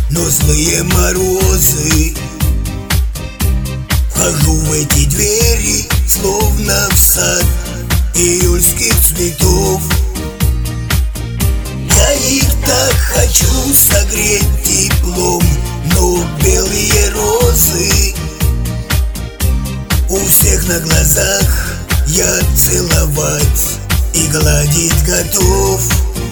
но злые морозы. Вхожу в эти двери, словно в сад июльских цветов. Я их так хочу согреть теплом, но белые розы у всех на глазах я целовать и гладить готов.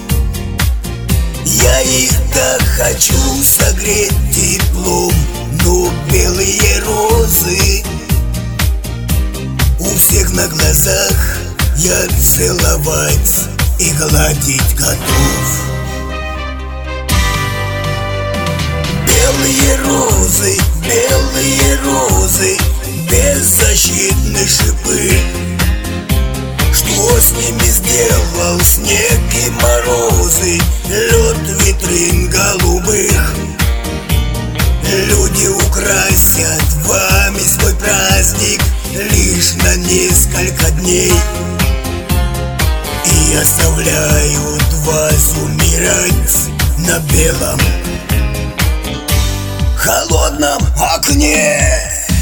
Я их так хочу согреть теплом, но белые розы у всех на глазах я целовать и гладить готов. Белые розы, беззащитные шипы. Что с ними сделал снег и морозы, лед витрин голубых? Люди украсят вами свой праздник лишь на несколько дней и оставляют вас умирать на белом холодном окне.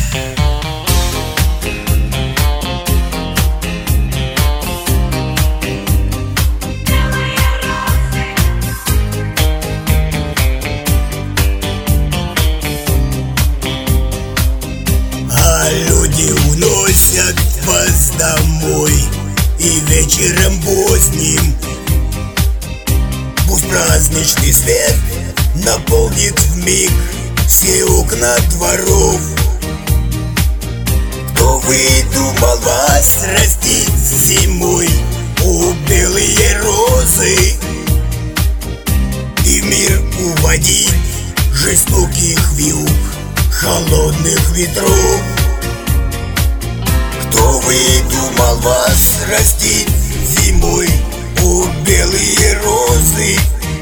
Люди уносят вас домой, и вечером поздним пусть праздничный свет наполнит вмиг все окна дворов. Кто выдумал вас растить зимой, о белые розы, и в мир уводить жестоких вьюг холодных ветров? Кто выдумал вас растить зимой, о белые розы,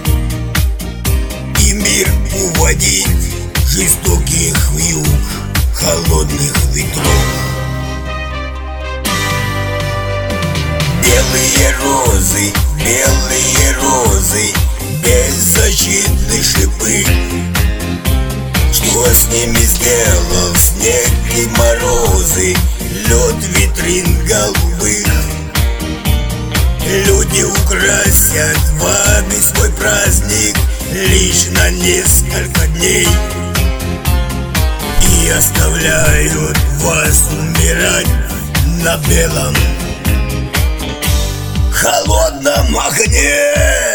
и мир уводить жестоких вьюг холодных ветров? Белые розы, беззащитные шипы. Что с ними сделал снег и морозы, лед витрин голубых? Люди украсят вами свой праздник лишь на несколько дней и оставляют вас умирать на белом холодном огне.